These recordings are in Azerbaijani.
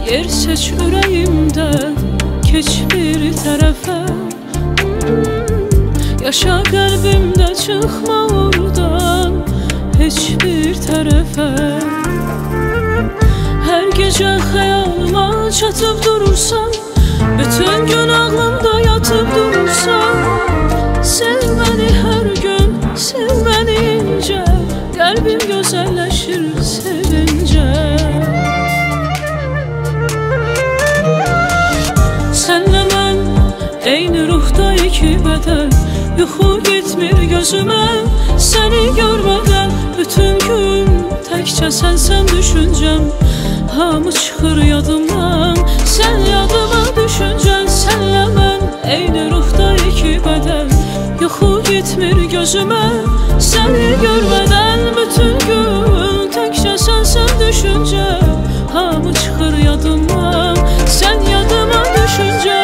yer seç ürəyimdə, keç bir tərəfə. Yaşa qəlbimdə, çıxma oradan heç bir tərəfə. Hər gecə xəyalıma çatıb durursan, bütün gün ağlımda yatıb durursan. Sev məni hər gün, sev məni incə, qəlbim gözəlləşir sevincə. Sənlə mən eyni ruhda iki bədən, yuxu getmir gözümə səni görmədən. Bütün gün təkcə sənsən düşüncəm, hamı çıxır yadımdan, sən yadıma düşüncən. Sənlə mən eyni ruhda iki bədən, yuxu getmir gözümə səni görmədən. Bütün gün təkcə sənsən düşüncəm, hamı çıxır yadımdan, sən yadıma düşüncən.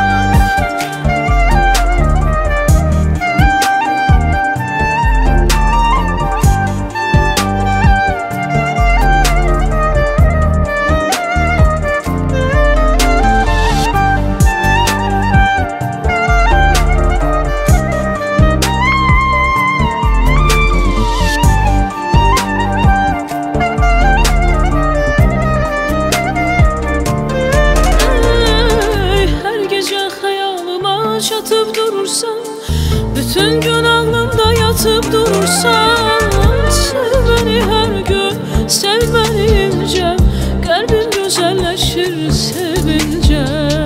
Çatıb durursan, bütün gün ağlımda yatıb durursan. Sev məni hər gün, sev məni incə, qəlbim gözəlləşir sevincə.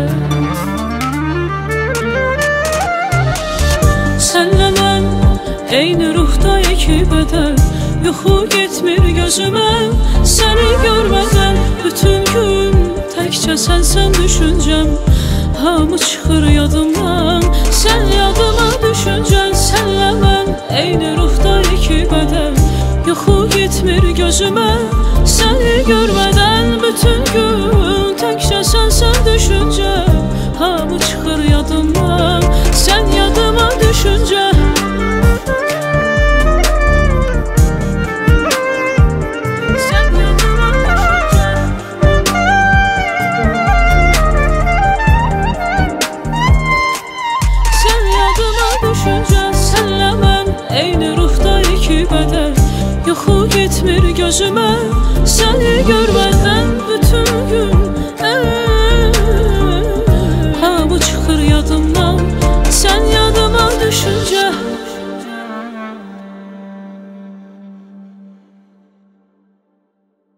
Sənlə mən eyni ruhda iki bədən, yuxu getmir gözümə səni görmədən. Bütün gün təkcə sənsən düşüncəm, hamı çıxır yadımdan, sən yadıma düşüncən. Sənlə mən eyni ruhda iki bədən, yuxu getmir gözümə səni görmədən. Bütün gün təkcə sənsən düşüncəm, hamı çıxır yadımdan, sən yadıma düşüncən. Sənlə mən eyni ruhda iki bədən, yuxu getmir gözümə səni görmədən. Bütün gün